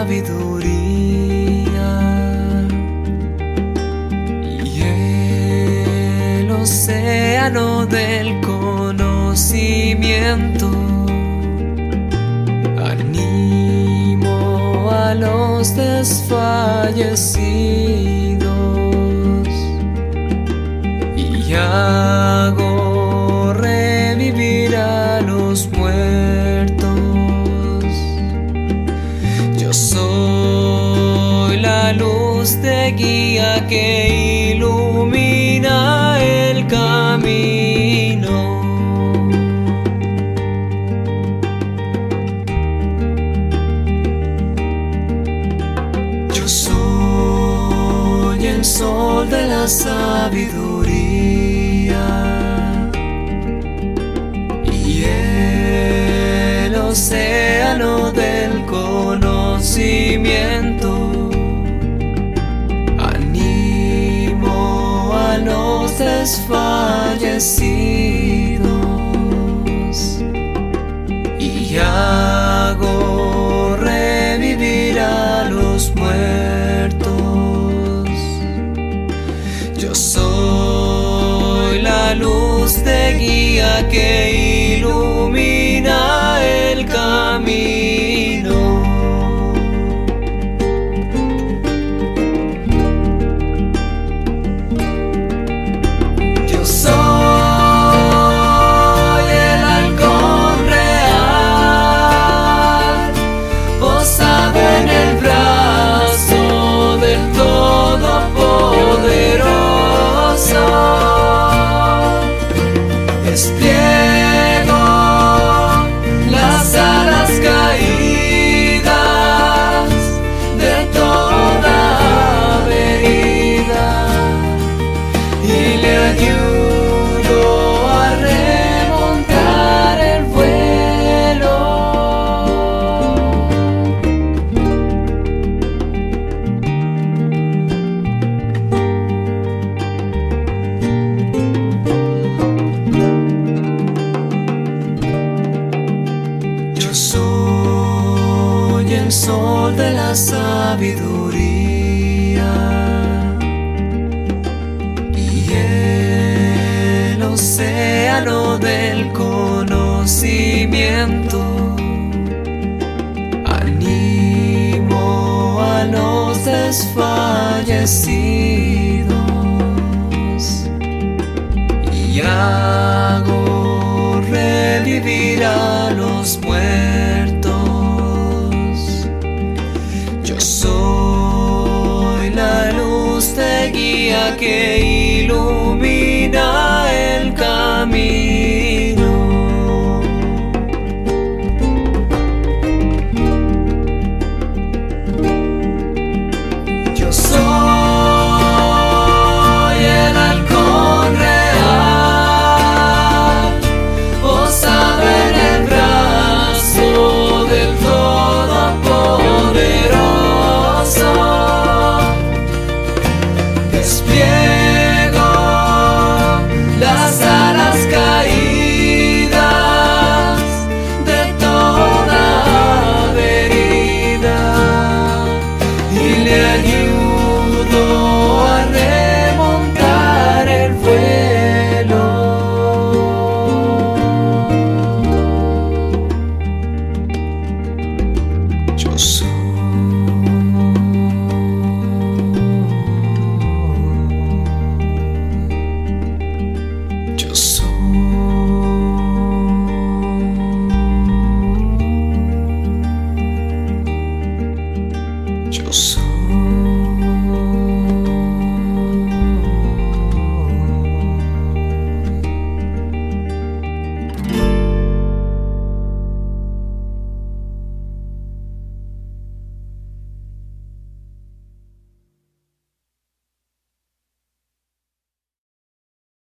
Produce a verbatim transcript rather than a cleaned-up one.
sabiduría y el océano del conocimiento. Animo a los desfallecidos y hago revivir a los muertos. Yo soy la luz de guía que ilumina el camino. Yo soy el sol de la sabiduría y el océano del conocimiento. Animo a los desfallecidos y hago revivir a los muertos. Yo soy la luz de guía que ilumina el camino. Yo soy el halcón real, posado en el brazo del Todopoderoso. Despliego las alas caídas de toda herida y le ayudo a remontar el vuelo. Yo soy el sol de la sabiduría y el océano del conocimiento. Animo a los desfallecidos y hago revivir a los muertos. Yo soy la luz de guía que ilumina el camino. Yo soy el halcón real, posado en el brazo del Todopoderoso. Despliego las alas caídas de toda herida y le ayudo a remontar el vuelo. Yo soy Yo soy